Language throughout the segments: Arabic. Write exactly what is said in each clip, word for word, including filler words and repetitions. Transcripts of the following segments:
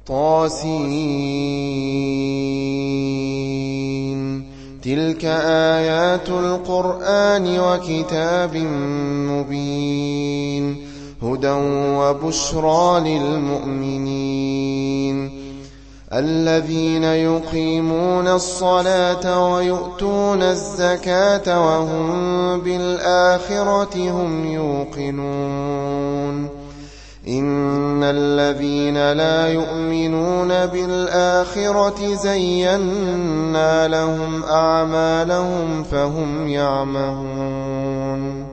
طاسين تلك آيات القرآن وكتاب مبين هدى وبشرى للمؤمنين الذين يقيمون الصلاة ويؤتون الزكاة وهم بالآخرة هم يوقنون إن الذين لا يؤمنون بالآخرة زينا لهم أعمالهم فهم يعمهون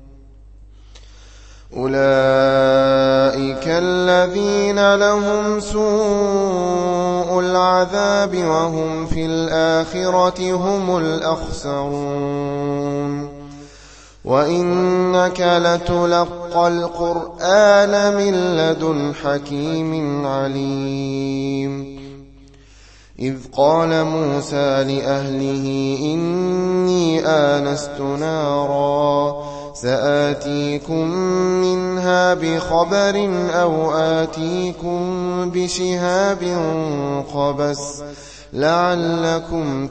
أولئك الذين لهم سوء العذاب وهم في الآخرة هم الأخسرون وإنك لتلقى القرآن من لدن حكيم عليم إذ قال موسى لأهله إني آنست نارا سآتيكم منها بخبر أو آتيكم بشهاب قبس لعلكم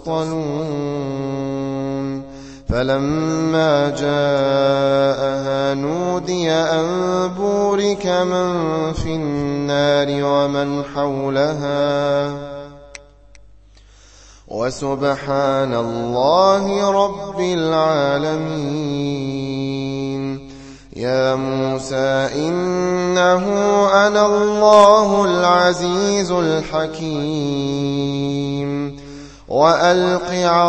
تصطلون فلما جاءها نودي أن بورك من في النار ومن حولها وسبحان الله رب العالمين يا موسى إنه أنا الله العزيز الحكيم وألق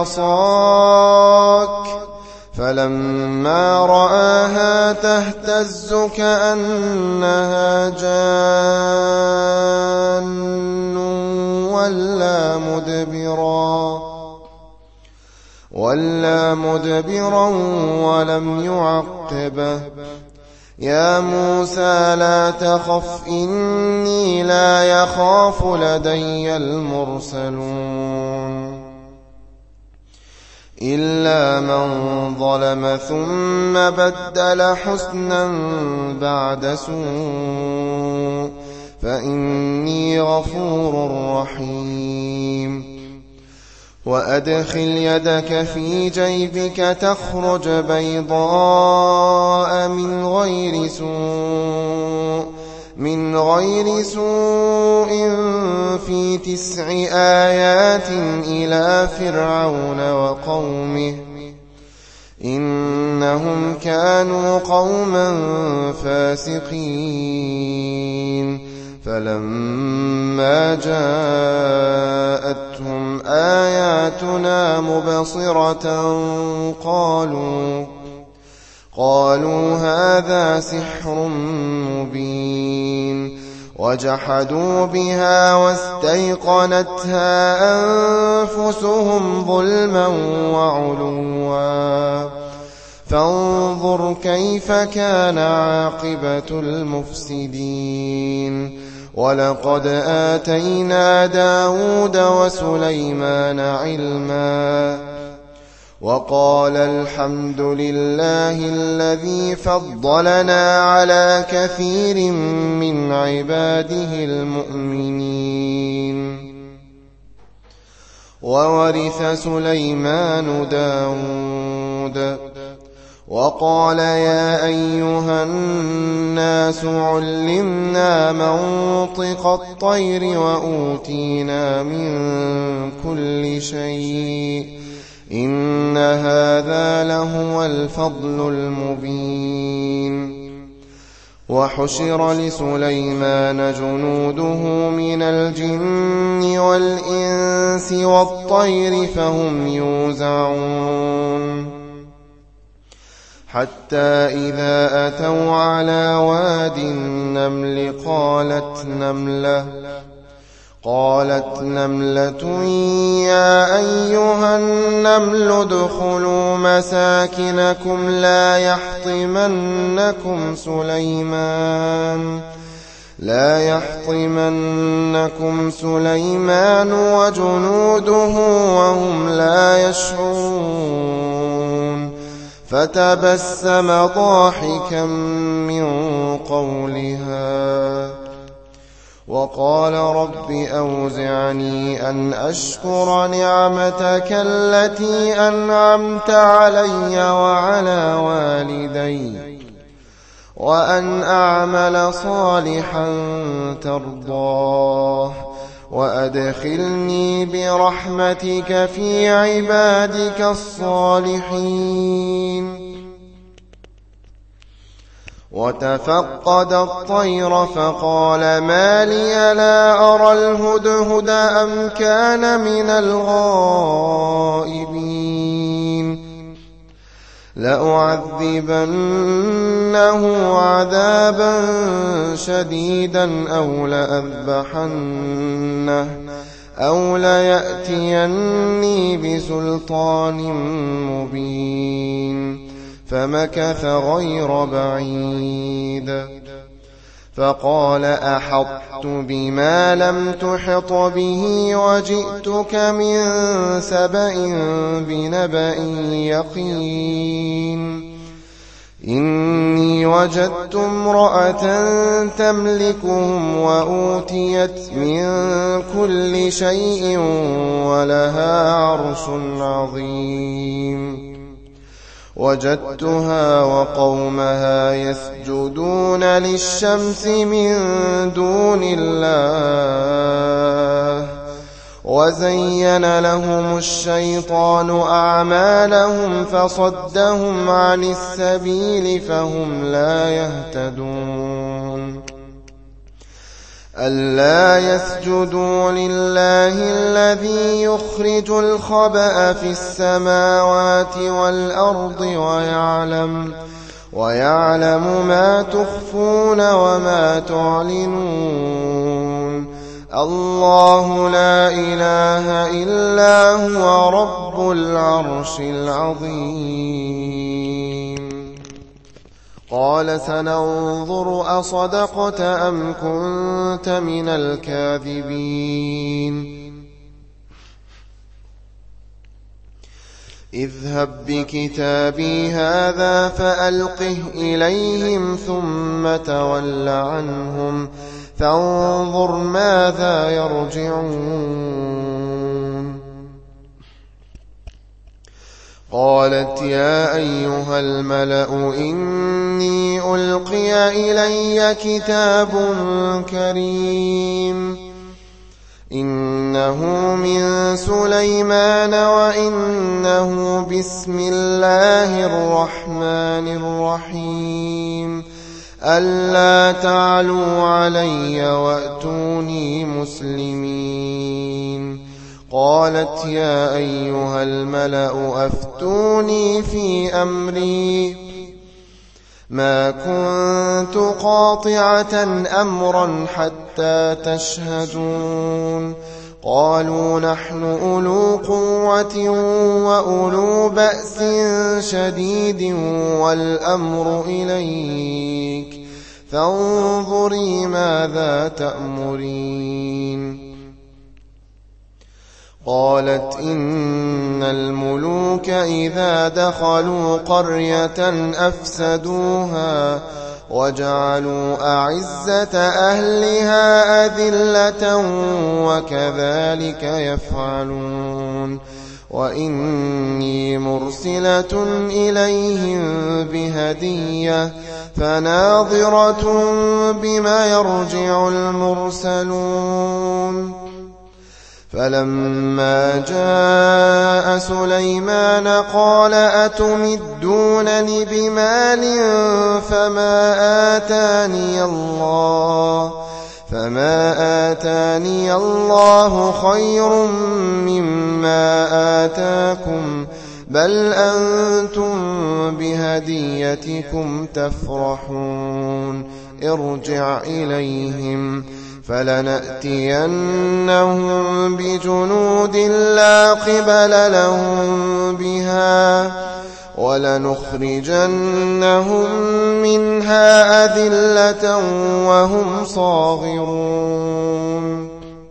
عصاك فلما رآها تهتز كأنها جان ولا مدبرا ولا مدبرا ولم يعقبه يا موسى لا تخف إني لا يخاف لدي المرسلون إلا من ظلم ثم بدل حسنا بعد سوء فإني غفور رحيم وأدخل يدك في جيبك تخرج بيضاء من غير سوء من غير سوء في تسع آيات إلى فرعون وقومه إنهم كانوا قوما فاسقين فلما جاءتهم آياتنا مبصرة قالوا قالوا هذا سحر مبين وجحدوا بها واستيقنتها أنفسهم ظلما وعلوا فانظر كيف كان عاقبة المفسدين ولقد آتينا داود وسليمان علما وقال الحمد لله الذي فضلنا على كثير من عباده المؤمنين وورث سليمان داود وقال يا أيها الناس علمنا منطق الطير وأوتينا من كل شيء إن هذا لهو الفضل المبين وحشر لسليمان جنوده من الجن والإنس والطير فهم يوزعون حتى إذا أتوا على واد النمل قالت نملة قالت نملة يا أيها النمل ادخلوا مساكنكم لا يحطمنكم سليمان لا يحطمنكم سليمان وجنوده وهم لا يشعرون فتبسم ضاحكا من قولها وقال رب أوزعني أن أشكر نعمتك التي أنعمت علي وعلى والدي وأن أعمل صالحا ترضاه وأدخلني برحمتك في عبادك الصالحين. وتفقد الطير فقال ما لي لا أرى الهدهد أم كان من الغائبين لأعذبنه عذابا شديدا أو لأذبحنه أو ليأتيني بسلطان مبين فمكث غير بعيد فقال أحطت بما لم تحط به وجئتك من سبأ بنبأ يقين إني وجدت امرأة تملكهم وأوتيت من كل شيء ولها عرش عظيم وجدتها وقومها يسجدون للشمس من دون الله وزين لهم الشيطان أعمالهم فصدهم عن السبيل فهم لا يهتدون ألا يسجدوا لله الذي يخرج الخبأ في السماوات والأرض ويعلم ويعلم ما تخفون وما تعلنون الله لا إله إلا هو رب العرش العظيم. قال سننظر أصدقت أم كنت من الكاذبين اذهب بكتابي هذا فألقه إليهم ثم تول عنهم فانظر ماذا يرجعون. قالت يا أيها الملأ إني ألقي إلي كتاب كريم إنه من سليمان وإنه بسم الله الرحمن الرحيم ألا تعلوا علي وأتوني مسلمين. قالت يا أيها الملأ أفتوني في أمري ما كنت قاطعة أمرا حتى تشهدون. قالوا نحن أولو قوة وأولو بأس شديد والأمر إليك فانظري ماذا تأمرين. قالت إن الملوك إذا دخلوا قرية أفسدوها وجعلوا أعزة أهلها أذلة وكذلك يفعلون. وإني مرسلة إليهم بهدية فناظرة بما يرجع المرسلون. فلما جاء سليمان قال أتمدونني بمال فما آتاني الله فما آتاني الله خير مما آتاكم بل أنتم بهديتكم تفرحون. ارجع إليهم فلنأتينهم بجنود لا قبل لهم بها ولنخرجنهم منها أذلة وهم صاغرون.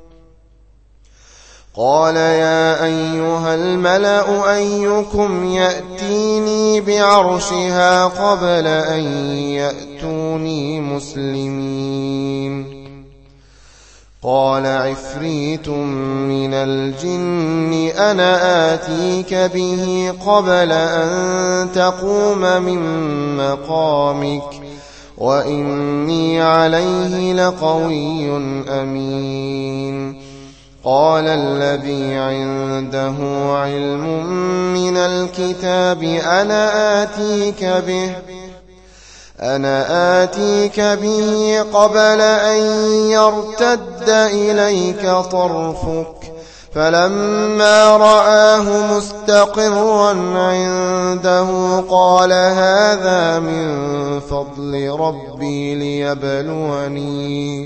قال يا أيها الملأ أيكم يأتيني بعرشها قبل أن يأتوني مسلمين. قال عفريت من الجن أنا آتيك به قبل أن تقوم من مقامك وإني عليه لقوي أمين. قال الذي عنده علم من الكتاب أنا آتيك به أنا آتيك به قبل أن يرتد إليك طرفك فلما رآه مستقرا عنده قال هذا من فضل ربي ليبلوني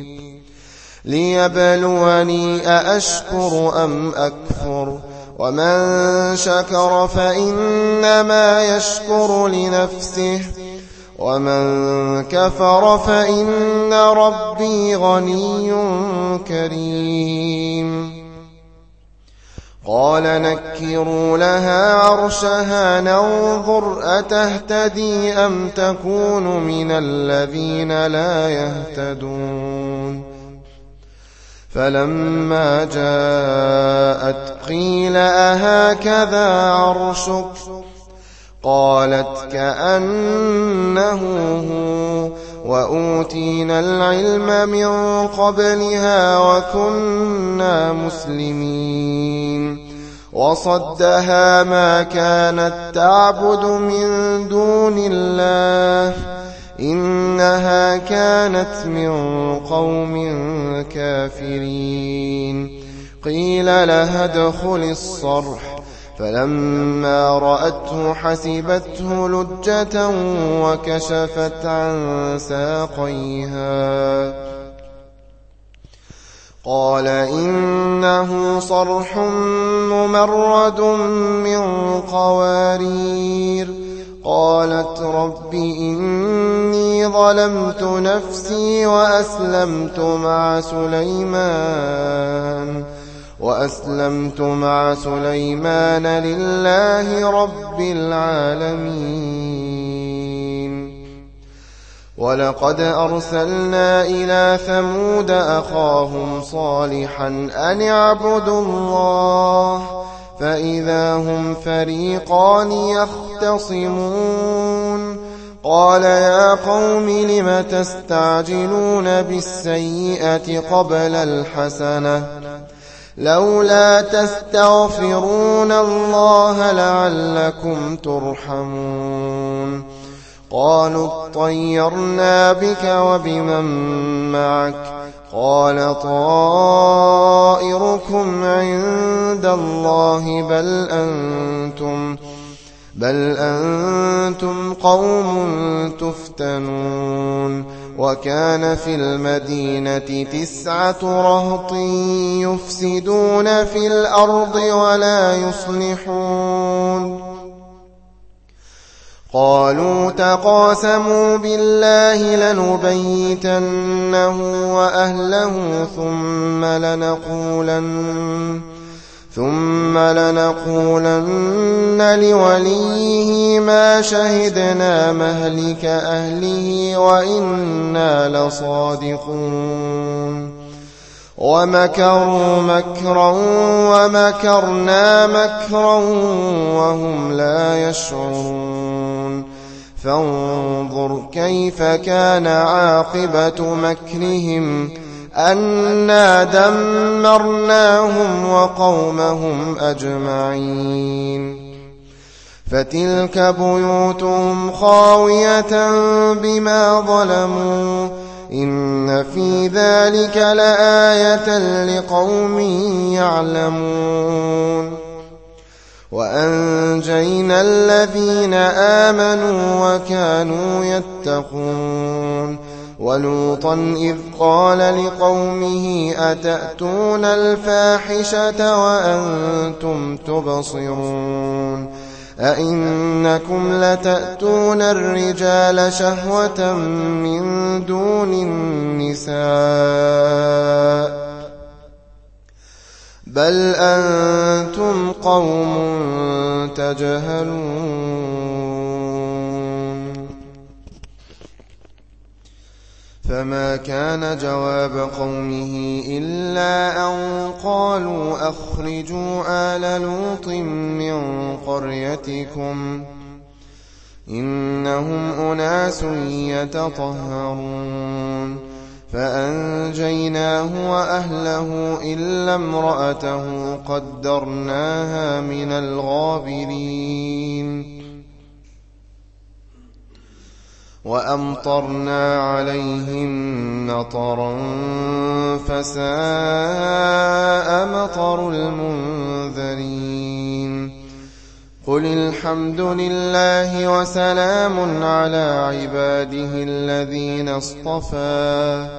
ليبلوني أأشكر أم أكفر ومن شكر فإنما يشكر لنفسه ومن كفر فإن ربي غني كريم. قال نكروا لها عرشها ننظر أتهتدي أم تكون من الذين لا يهتدون. فلما جاءت قيل أهكذا عرشك قالت كأنه هو وأوتينا العلم من قبلها وكنا مسلمين. وصدها ما كانت تعبد من دون الله إنها كانت من قوم كافرين. قيل لها ادخل الصرح فلما رأته حسبته لجة وكشفت عن ساقيها قال إنه صرح ممرد من قوارير. قالت رب إني ظلمت نفسي وأسلمت مع سليمان وأسلمت مع سليمان لله رب العالمين. ولقد أرسلنا إلى ثمود أخاهم صالحا أن اعبدوا الله فإذا هم فريقان يختصمون. قال يا قوم لم تستعجلون بالسيئة قبل الحسنة لولا تستغفرون الله لعلكم ترحمون. قالوا اطيرنا بك وبمن معك قال طائركم عند الله بل أنتم بل أنتم قوم تفتنون. وكان في المدينة تسعة رهط يفسدون في الأرض ولا يصلحون. قالوا تقاسموا بالله لنبيتنه وأهله ثم لنقولن ثم لنقولن لوليه ما شهدنا مهلك أهله وإنا لصادقون. ومكروا مكرا ومكرنا مكرا وهم لا يشعرون. فانظر كيف كان عاقبة مكرهم أنا دمرناهم وقومهم أجمعين. فتلك بيوتهم خاوية بما ظلموا إن في ذلك لآية لقوم يعلمون. وأنجينا الذين آمنوا وكانوا يتقون. ولوطا إذ قال لقومه أتأتون الفاحشة وأنتم تبصرون أئنكم لتأتون الرجال شهوة من دون النساء بل أنتم قوم تجهلون. فما كان جواب قومه إلا أن قالوا أخرجوا آل لوط من قريتكم إنهم أناس يتطهرون فأنجيناه وأهله إلا امرأته قدرناها من الغابرين وأمطرنا عليهم مطرا فساء مطر المنذرين قل الحمد لله وسلام على عباده الذين اصطفى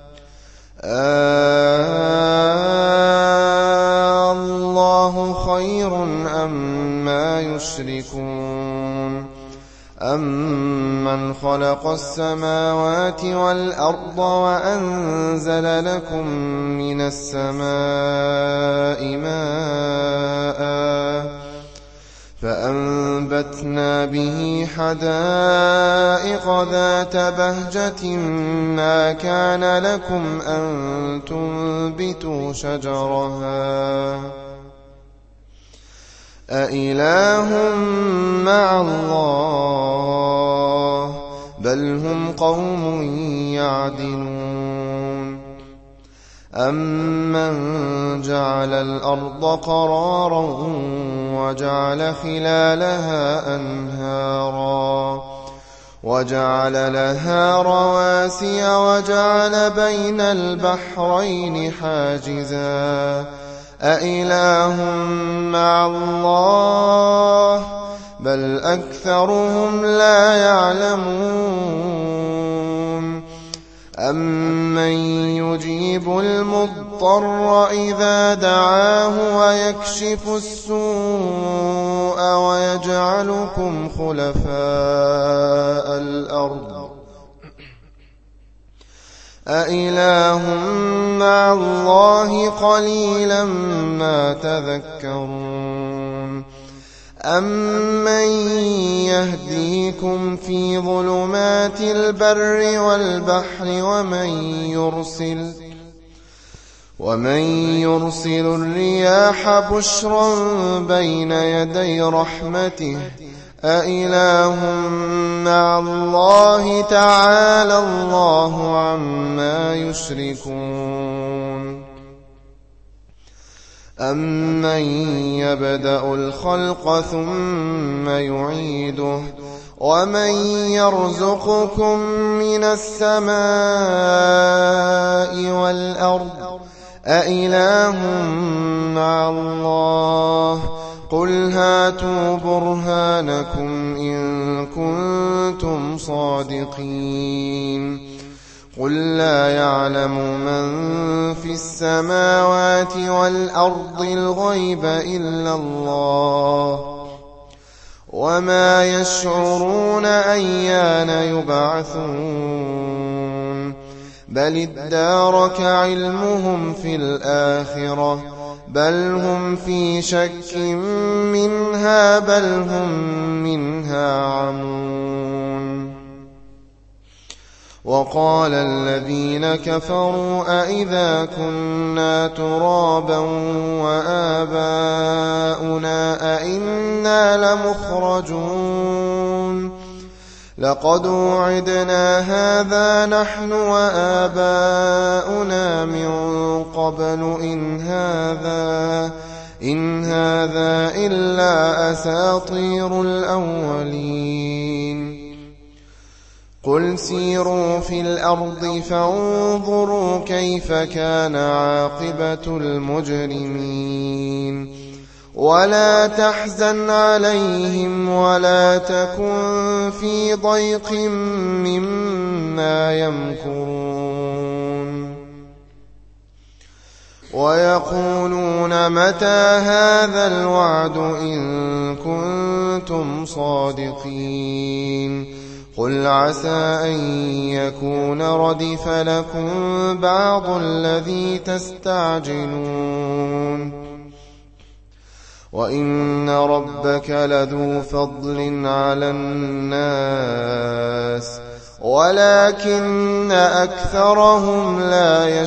آه الله خير أما يشركون أمن خلق السماوات والأرض وأنزل لكم من السماء ماء فأنبتنا به حدائق ذات بهجة ما كان لكم أن تنبتوا شجرها أإله مع الله بل هم قوم يعدلون أمن جعل الأرض قرارا وجعل خلالها أنهارا وجعل لها رواسي وجعل بين البحرين حاجزا أإله مع الله بل أكثرهم لا يعلمون أمن يجيب المضطر إذا دعاه ويكشف السوء ويجعلكم خلفاء الأرض أإله مع الله قليلا ما تذكرون أمن يهديكم في ظلمات البر والبحر ومن يرسل ومن يرسل الرياح بشرا بين يدي رحمته أإله مع الله تعالى الله عما يشركون أمن يبدأ الخلق ثم يعيده ومن يرزقكم من السماء والأرض أإله مع الله قل هاتوا برهانكم إن كنتم صادقين قل لا يعلم من في السماوات والأرض الغيب إلا الله وما يشعرون أيان يبعثون بل ادارك علمهم في الآخرة بل هم في شك منها بل هم منها عمون وقال الذين كفروا أئذا كنا ترابا وآباؤنا أئنا لمخرجون لقد وعدنا هذا نحن وآباؤنا من قبل إن هذا إن هذا إلا أساطير الأولين قل سيروا في الأرض فانظروا كيف كان عاقبة المجرمين ولا تحزن عليهم ولا تكن في ضيق مما يمكرون ويقولون متى هذا الوعد إن كنتم صادقين قل عسى أن يكون ردف لكم بعض الذي تستعجلون وإن ربك لذو فضل على الناس ولكن أكثرهم لا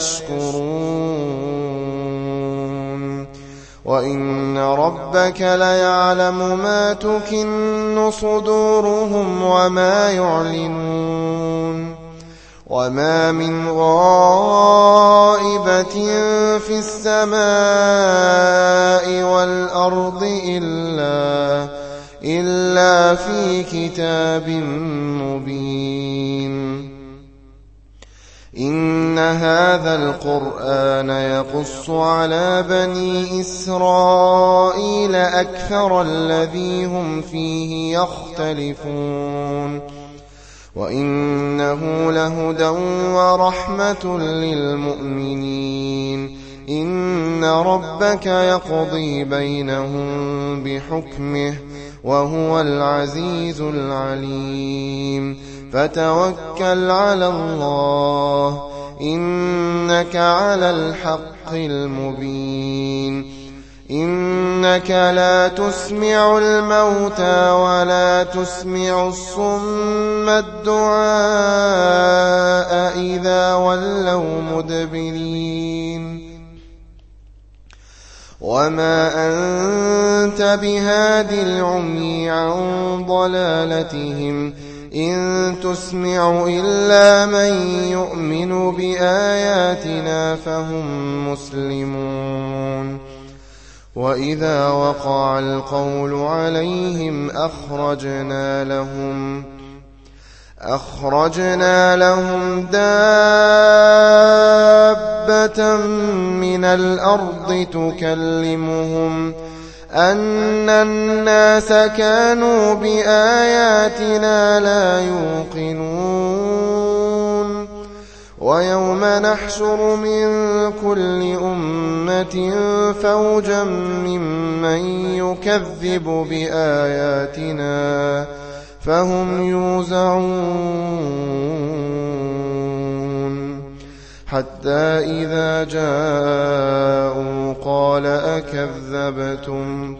يشكرون وإن ربك ليعلم ما تكن صدورهم وما يعلنون وما من غائبة في السماء والأرض إلا إلا في كتاب مبين إن هذا القرآن يقص على بني إسرائيل أكثر الذي هم فيه يختلفون وإنه لهدى ورحمة للمؤمنين إن ربك يقضي بينهم بحكمه وهو العزيز العليم فتوكل على الله إنك على الحق المبين إنك لا تسمع الموتى ولا تسمع الصم الدعاء إذا ولوا مدبرين وما أنت بهاد العمي عن ضلالتهم إن تسمع إلا من يؤمن بآياتنا فهم مسلمون وإذا وقع القول عليهم أخرجنا لهم أخرجنا لهم دابة من الأرض تكلمهم أن الناس كانوا بآياتنا لا يوقنون ويوم نحشر من كل أمة فوجا ممن يكذب بآياتنا فهم يوزعون حتى إذا جاءوا قال أكذبتم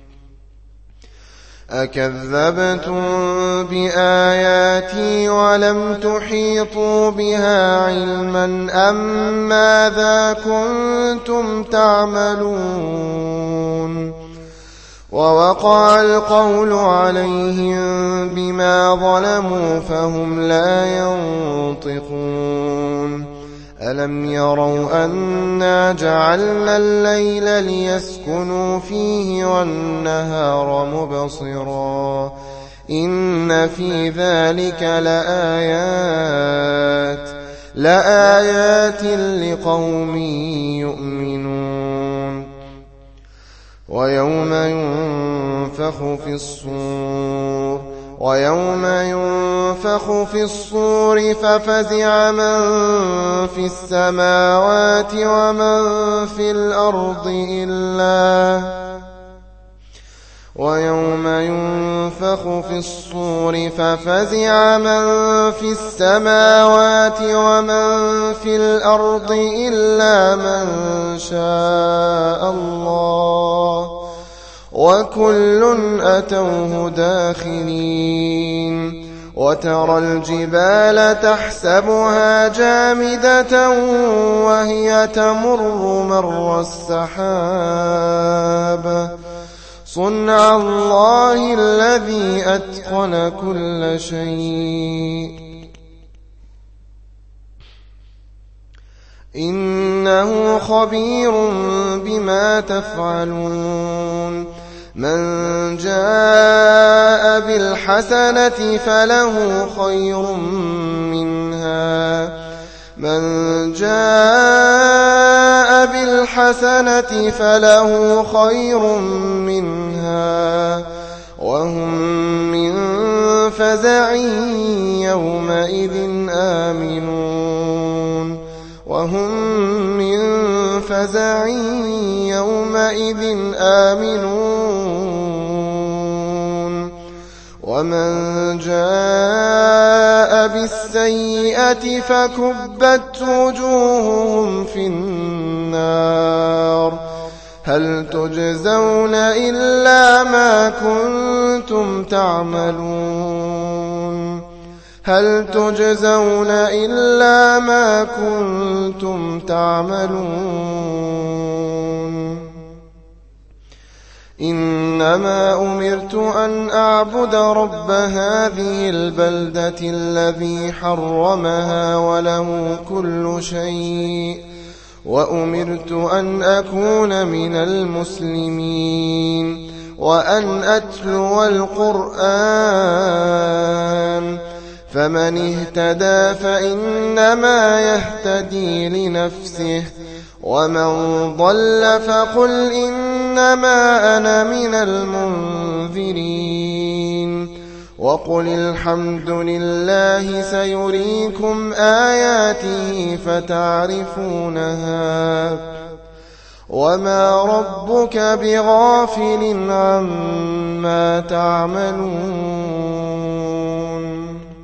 أكذبتم بآياتي ولم تحيطوا بها علما أم ماذا كنتم تعملون ووقع القول عليهم بما ظلموا فهم لا ينطقون ألم يروا أنا جعلنا الليل ليسكنوا فيه والنهار مبصرا إن في ذلك لآيات لآيات لقوم يؤمنون ويوم ينفخ في الصور ويوم ينفخ في الصور ففزع من في السماوات ومن في الأرض إلا ويوم ينفخ في الصور ففزع من في السماوات ومن في الأرض إلا من شاء الله وكل أتوه داخلين وترى الجبال تحسبها جامدة وهي تمر مر السحاب صنع الله الذي أتقن كل شيء إنه خبير بما تفعلون من جاء بالحسنة فله خير منها من جاء بالحسنة فله خير منها وهم من فزع يومئذ آمنون وهم من فزع يومئذ آمنون ومن جاء بالسيئة فكبت وجوههم في النار هل تجزون إلا ما كنتم تعملون هل تجزون إلا ما كنتم تعملون إنما أمرت أن أعبد رب هذه البلدة الذي حرمها وله كل شيء وأمرت أن أكون من المسلمين وأن أتلو القرآن فمن اهتدى فإنما يهتدي لنفسه ومن ضل فقل إنما أنا من المنذرين وقل الحمد لله سيريكم آياته فتعرفونها وما ربك بغافل عما تعملون